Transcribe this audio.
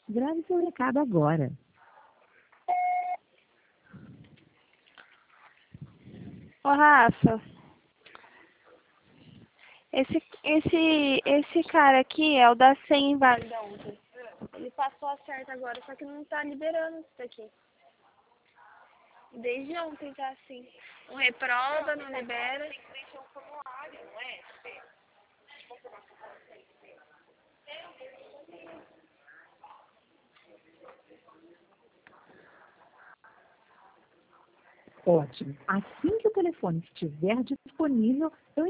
Grave seu recado agora. Ô, Rafa, esse cara aqui é o da senha inválida ontem. Ele passou a certa agora, só que não tá liberando isso daqui. Desde ontem tá assim. Não reprova, não libera. Ótimo. Assim que o telefone estiver disponível, eu